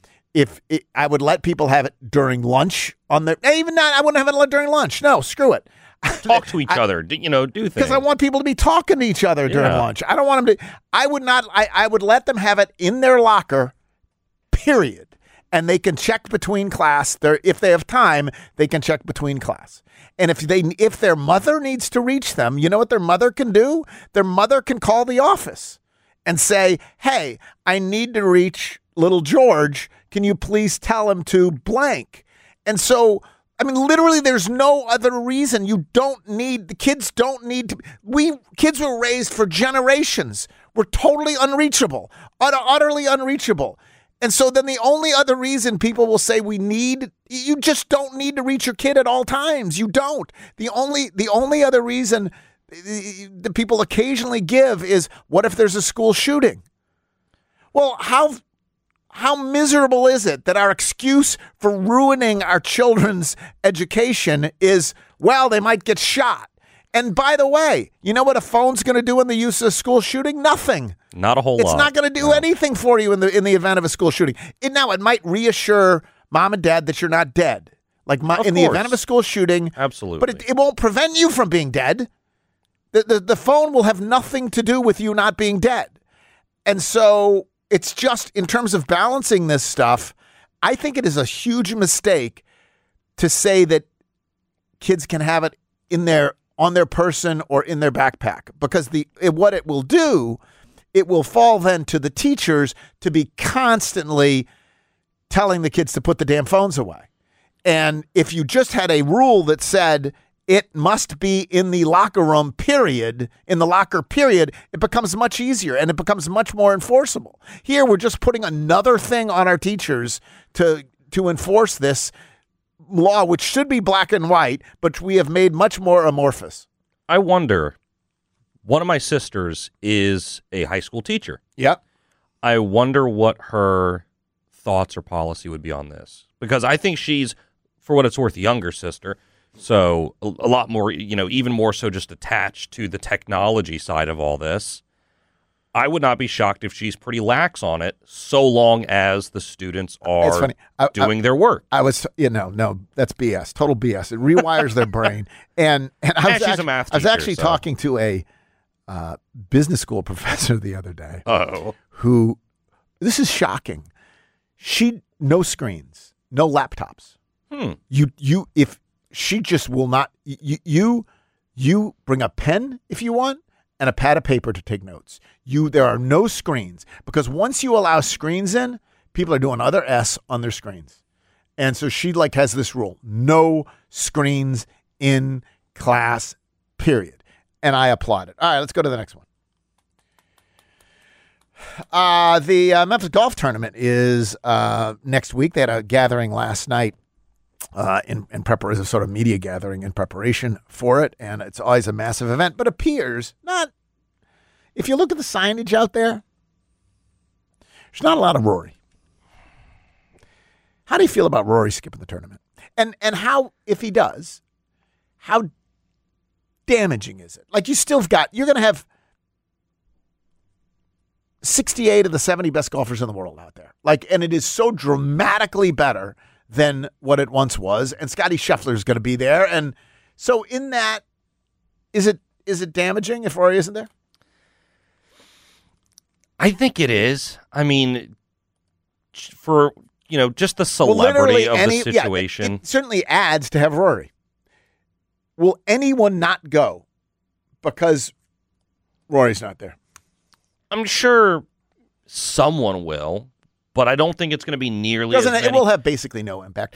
I would let people have it during lunch on their. Even not. I wouldn't have it during lunch. No, screw it. Talk to each other. Do things. Because I want people to be talking to each other during lunch. I don't want them to. I would not. I would let them have it in their locker. Period. And they can check between class. If they have time, they can check between class. And if their mother needs to reach them, you know what their mother can do? Their mother can call the office and say, "Hey, I need to reach little George. Can you please tell him to blank?" And so, literally, there's no other reason. The kids don't need to. Kids were raised for generations. We're totally unreachable, utterly unreachable. And so then the only other reason people will say you just don't need to reach your kid at all times. You don't. The only other reason that people occasionally give is, what if there's a school shooting? Well, how miserable is it that our excuse for ruining our children's education is, well, they might get shot. And by the way, you know what a phone's going to do in the use of a school shooting? Nothing. Not a whole lot. It's not going to do anything for you in the event of a school shooting. It might reassure mom and dad that you're not dead. Like in the event of a school shooting. Absolutely. But it won't prevent you from being dead. The phone will have nothing to do with you not being dead. And so it's just, in terms of balancing this stuff, I think it is a huge mistake to say that kids can have it on their person or in their backpack, because what it will do it will fall then to the teachers to be constantly telling the kids to put the damn phones away. And if you just had a rule that said it must be in the locker room, period, in the locker period, it becomes much easier and it becomes much more enforceable. Here, we're just putting another thing on our teachers to enforce this law, which should be black and white, but we have made much more amorphous. I wonder, one of my sisters is a high school teacher. Yep. I wonder what her thoughts or policy would be on this. Because I think she's, for what it's worth, a younger sister. So a lot more, even more so just attached to the technology side of all this. I would not be shocked if she's pretty lax on it, so long as the students are doing their work. I was, no, that's BS, total BS. It rewires their brain. And she's a math teacher, I was actually talking to a business school professor the other day. Who, this is shocking. No screens, no laptops. If she just will not, you bring a pen if you want and a pad of paper to take notes. There are no screens, because once you allow screens in, people are doing other S on their screens. And so she has this rule, no screens in class, period. And I applaud it. All right, let's go to the next one. The Memphis Golf Tournament is next week. They had a gathering last night in preparation, sort of media gathering in preparation for it, and it's always a massive event, but appears not. If you look at the signage out there, there's not a lot of Rory. How do you feel about Rory skipping the tournament? And how, if he does, how damaging is it? You're going to have 68 of the 70 best golfers in the world out there. And it is so dramatically better than what it once was. And Scotty Scheffler is going to be there. And so in that, is it damaging if Rory isn't there? I think it is. I mean, for, just the celebrity of the situation. Yeah, it certainly adds to have Rory. Will anyone not go because Rory's not there? I'm sure someone will, but I don't think it's going to be nearly as many. It will have basically no impact.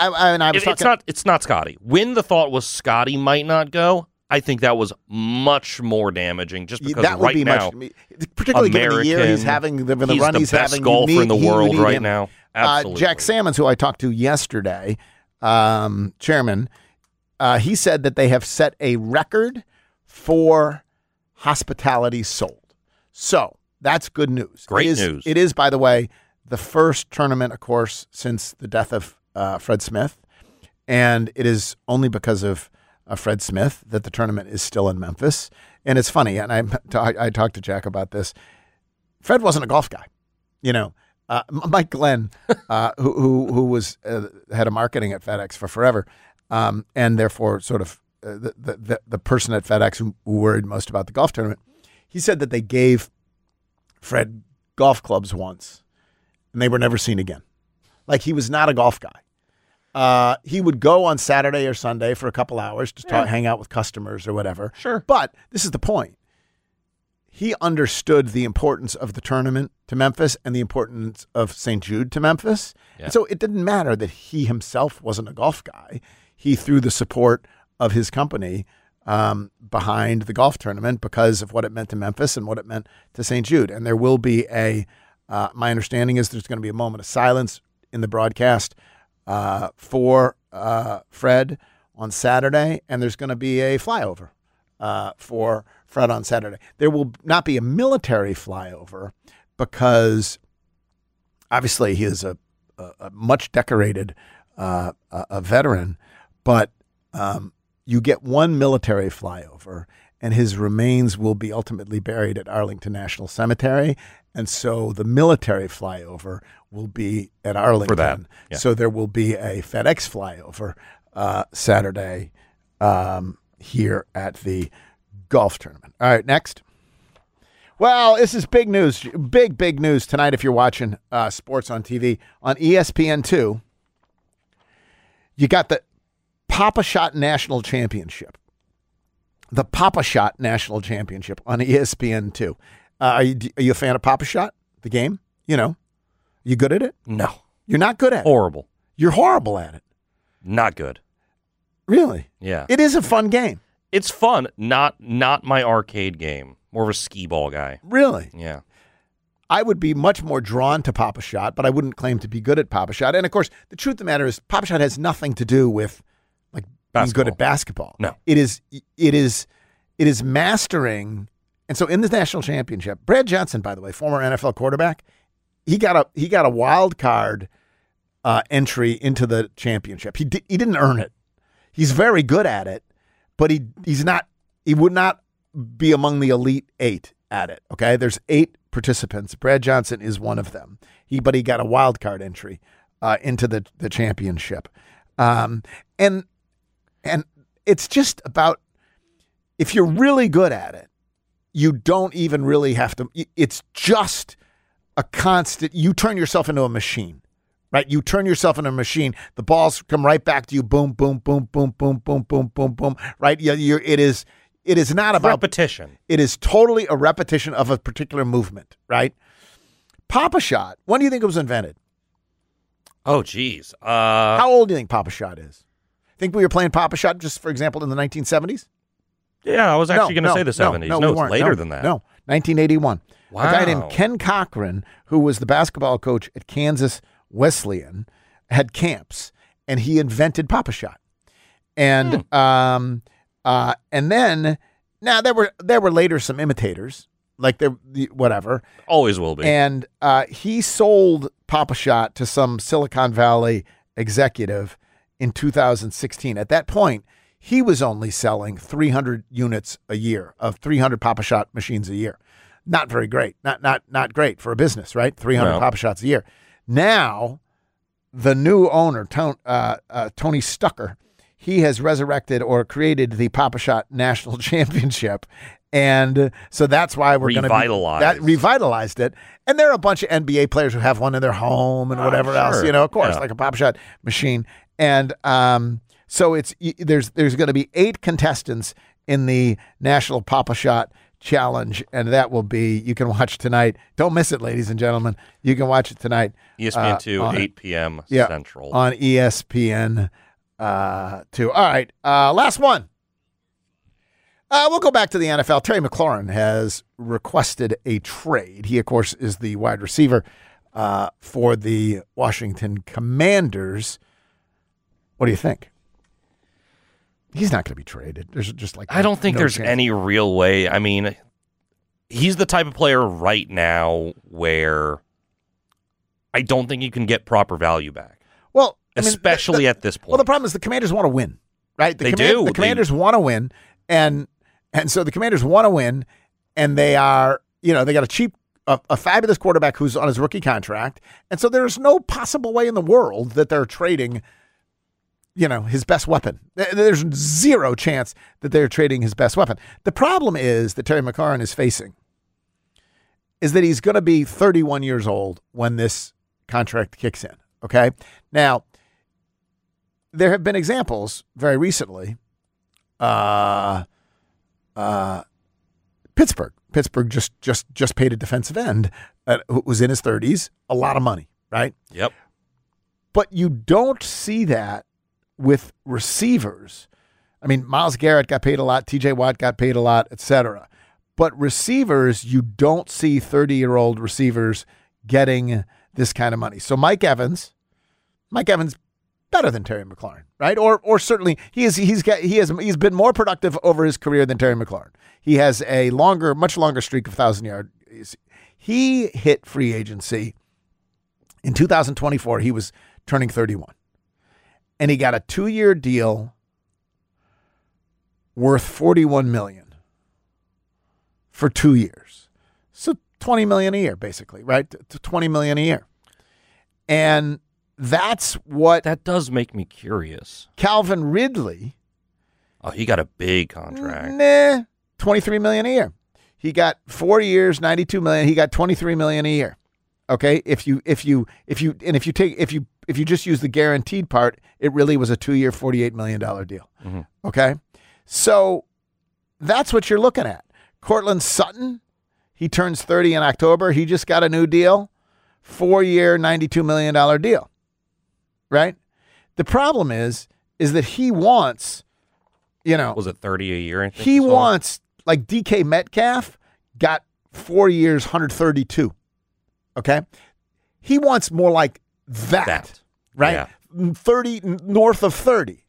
It's not Scotty. When the thought was Scotty might not go, I think that was much more damaging, just because that would be now, particularly given the year he's having, the run he's having. He's the best golfer in the world right now. Absolutely. Jack Salmons, who I talked to yesterday, chairman, he said that they have set a record for hospitality sold. So that's good news. Great news. It is, by the way, the first tournament, of course, since the death of Fred Smith. And it is only because of Fred Smith that the tournament is still in Memphis. And it's funny, and I talked to Jack about this. Fred wasn't a golf guy. Mike Glenn, who was head of marketing at FedEx for forever, and therefore sort of the person at FedEx who worried most about the golf tournament, he said that they gave Fred golf clubs once, and they were never seen again. He was not a golf guy. He would go on Saturday or Sunday for a couple hours to hang out with customers or whatever. Sure. But this is the point. He understood the importance of the tournament to Memphis and the importance of St. Jude to Memphis. Yeah. And so it didn't matter that he himself wasn't a golf guy. He threw the support of his company behind the golf tournament because of what it meant to Memphis and what it meant to St. Jude. And there will be my understanding is there's going to be a moment of silence in the broadcast for Fred on Saturday, and there's going to be a flyover for Fred on Saturday. There will not be a military flyover because obviously he is a much decorated a veteran, but you get one military flyover, and his remains will be ultimately buried at Arlington National Cemetery. And so the military flyover will be at Arlington. For that. Yeah. So there will be a FedEx flyover Saturday here at the golf tournament. All right, next. Well, this is big news. Big news tonight if you're watching sports on TV. On ESPN2, you got the Pop-A-Shot National Championship. The Pop-A-Shot National Championship on ESPN2. Are you a fan of Pop-A-Shot, the game? You good at it? No. You're not good at it. Horrible. You're horrible at it. Not good. Really? Yeah. It is a fun game. It's fun. Not my arcade game. More of a skee-ball guy. Really? Yeah. I would be much more drawn to Pop-A-Shot, but I wouldn't claim to be good at Pop-A-Shot. And, of course, the truth of the matter is Pop-A-Shot has nothing to do with being good at basketball. No. It is mastering. And so in the national championship, Brad Johnson, by the way, former NFL quarterback, he got a wild card entry into the championship. He didn't earn it. He's very good at it, but he would not be among the elite 8 at it. Okay, there's 8 participants. Brad Johnson is one of them. But he got a wild card entry into the championship, and it's just about, if you're really good at it, you don't even really have to. It's just a constant. You turn yourself into a machine. Right, you turn yourself into a machine. The balls come right back to you. Boom, boom, boom, boom, boom, boom, boom, boom, boom. Right, it is not about repetition. It is totally a repetition of a particular movement. Right, Pop-A-Shot. When do you think it was invented? Oh, geez. How old do you think Pop-A-Shot is? Think we were playing Pop-A-Shot, just for example, in the 1970s? Yeah, I was actually going to say the 70s. No, it's later than that. No, 1981. Wow. A guy named Ken Cochran, who was the basketball coach at Kansas Wesleyan, had camps, and he invented Pop-A-Shot. And then now there were later some imitators, like whatever. Always will be. And he sold Pop-A-Shot to some Silicon Valley executive in 2016. At that point, he was only selling 300 units a year of 300 Pop-A-Shot machines a year. Not very great. Not great for a business, right? 300 Pop-A-Shots a year. Now, the new owner, Tony Stucker, he has resurrected or created the Pop-A-Shot National Championship. And so that's why we're going to revitalized it. And there are a bunch of NBA players who have one in their home and whatever else, of course, like a Pop-A-Shot machine. And so there's going to be 8 contestants in the National Pop-A-Shot Challenge, and that will be, you can watch tonight. Don't miss it, ladies and gentlemen. You can watch it tonight. ESPN2, 8 p.m. Central. On ESPN2. All right, last one. We'll go back to the NFL. Terry McLaurin has requested a trade. He, of course, is the wide receiver for the Washington Commanders. What do you think? He's not going to be traded. There's just I don't think there's chance. any real way. I mean, he's the type of player right now where I don't think you can get proper value back. Well, especially at this point. Well, the problem is the Commanders want to win, right? They do. The Commanders want to win, and so the Commanders want to win, and they are, they got a fabulous quarterback who's on his rookie contract, and so there's no possible way in the world that they're trading his best weapon. There's zero chance that they're trading his best weapon. The problem is that Terry McLaurin is facing is that he's going to be 31 years old when this contract kicks in. Okay. Now, there have been examples very recently. Pittsburgh just paid a defensive end who was in his 30s, a lot of money, right? Yep. But you don't see that with receivers. I mean, Myles Garrett got paid a lot, TJ Watt got paid a lot, etc. But receivers, you don't see 30-year-old receivers getting this kind of money. So Mike Evans better than Terry McLaurin, right? Or certainly he's been more productive over his career than Terry McLaurin. He has a much longer streak of 1,000 yards. He hit free agency in 2024. He was turning 31. And he got a 2-year deal worth $41 million for 2 years. So $20 million a year, basically, right? $20 million a year. And that's what... That does make me curious. Calvin Ridley... Oh, he got a big contract. Nah, $23 million a year. He got 4 years, $92 million. He got $23 million a year. Okay? If you just use the guaranteed part, it really was a 2-year, $48 million deal. Mm-hmm. Okay? So that's what you're looking at. Cortland Sutton, He turns 30 in October. He just got a new deal, 4-year, $92 million deal, right? The problem is that he wants, was it 30 a year? I think he wants, like DK Metcalf got 4 years, 132. Okay. He wants more like that. Right? Yeah. 30, north of 30.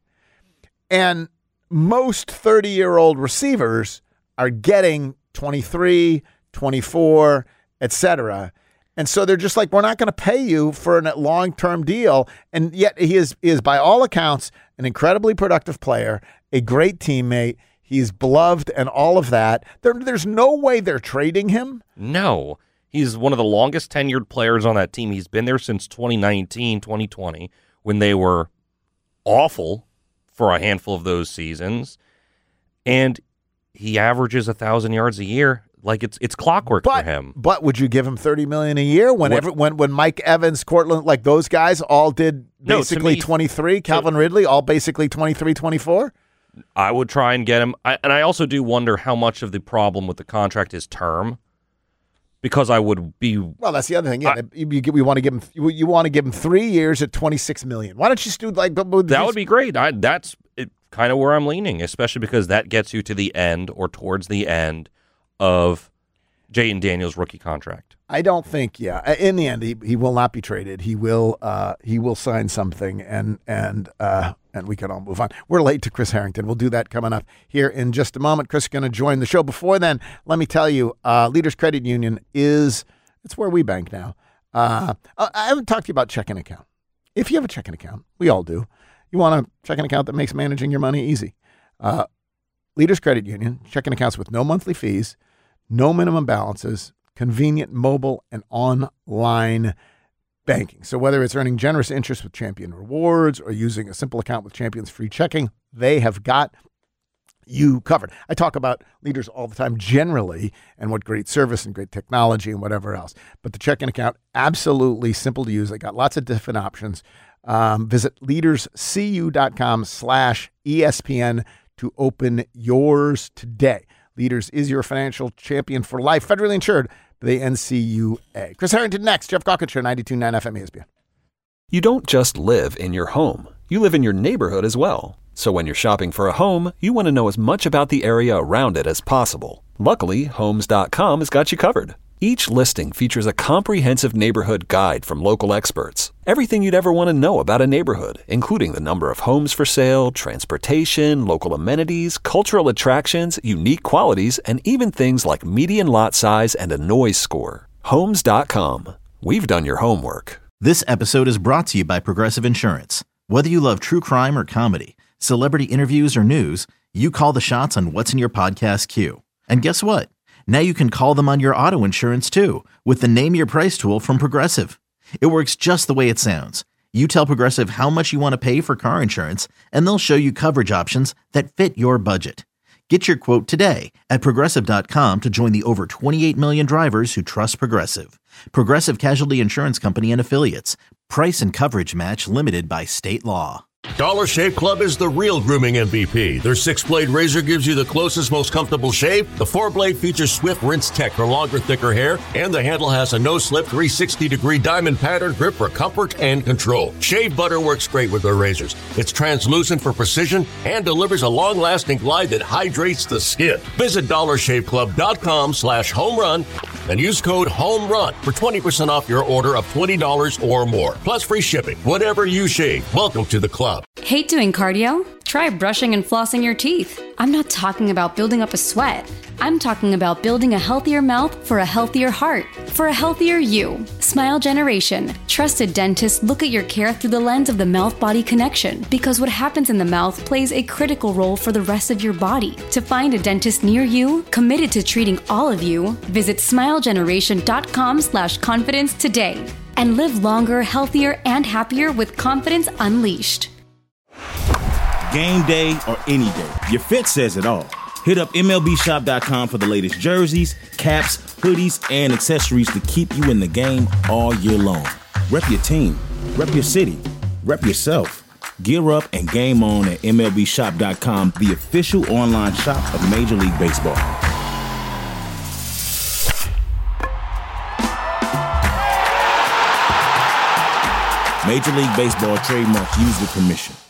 And most 30-year-old receivers are getting 23, 24, et cetera. And so they're just like, we're not going to pay you for a long-term deal. And yet he is, by all accounts, an incredibly productive player, a great teammate. He's beloved and all of that. There's no way they're trading him. No. He's one of the longest tenured players on that team. He's been there since 2019, 2020, when they were awful for a handful of those seasons. And he averages 1,000 yards a year. Like it's clockwork for him. But would you give him $30 million a year when Mike Evans, Cortland, like those guys all did basically 23? Calvin Ridley all basically 23, 24. I would try and get him. And I also do wonder how much of the problem with the contract is term, because I would be. Well, that's the other thing. Yeah, we want to give him. You want to give him 3 years at $26 million. Why don't you just do like that? Would be great. That's kind of where I'm leaning, especially because that gets you to the end or towards the end of Jayden Daniels' rookie contract. I don't think. Yeah, in the end, he will not be traded. He will sign something, and we can all move on. We're late to Chris Harrington. We'll do that coming up here in just a moment. Chris is going to join the show. Before then, let me tell you, Leaders Credit Union it's where we bank now. I haven't talked to you about checking account. If you have a checking account, we all do. You want a checking account that makes managing your money easy. Leaders Credit Union, checking accounts with no monthly fees, no minimum balances, convenient mobile and online banking. So whether it's earning generous interest with Champion Rewards or using a simple account with Champion's free checking, they have got you covered. I talk about Leaders all the time generally and what great service and great technology and whatever else. But the checking account, absolutely simple to use. They got lots of different options. Visit leaderscu.com/ESPN to open yours today. Leaders is your financial champion for life, federally insured by the NCUA. Chris Harrington next. Jeff Calkins Show, 92.9 FM ESPN. You don't just live in your home. You live in your neighborhood as well. So when you're shopping for a home, you want to know as much about the area around it as possible. Luckily, Homes.com has got you covered. Each listing features a comprehensive neighborhood guide from local experts. Everything you'd ever want to know about a neighborhood, including the number of homes for sale, transportation, local amenities, cultural attractions, unique qualities, and even things like median lot size and a noise score. Homes.com. We've done your homework. This episode is brought to you by Progressive Insurance. Whether you love true crime or comedy, celebrity interviews or news, you call the shots on what's in your podcast queue. And guess what? Now you can call them on your auto insurance too with the Name Your Price tool from Progressive. It works just the way it sounds. You tell Progressive how much you want to pay for car insurance, and they'll show you coverage options that fit your budget. Get your quote today at Progressive.com to join the over 28 million drivers who trust Progressive. Progressive Casualty Insurance Company and Affiliates. Price and coverage match limited by state law. Dollar Shave Club is the real grooming MVP. Their 6-blade razor gives you the closest, most comfortable shave. The 4-blade features Swift Rinse Tech for longer, thicker hair, and the handle has a no-slip 360-degree diamond pattern grip for comfort and control. Shave butter works great with their razors. It's translucent for precision and delivers a long-lasting glide that hydrates the skin. Visit DollarShaveClub.com/homerun and use code HOMERUN for 20% off your order of $20 or more. Plus free shipping. Whatever you shave, welcome to the club. Hate doing cardio? Try brushing and flossing your teeth. I'm not talking about building up a sweat. I'm talking about building a healthier mouth for a healthier heart, for a healthier you. Smile Generation. Trusted dentists look at your care through the lens of the mouth-body connection, because what happens in the mouth plays a critical role for the rest of your body. To find a dentist near you, committed to treating all of you, visit smilegeneration.com/confidence today and live longer, healthier, and happier with confidence unleashed. Game day or any day, your fit says it all. Hit up MLBshop.com for the latest jerseys, caps, hoodies, and accessories to keep you in the game all year long. Rep your team, rep your city, rep yourself. Gear up and game on at MLBshop.com, the official online shop of Major League Baseball. Major League Baseball trademarks used with permission.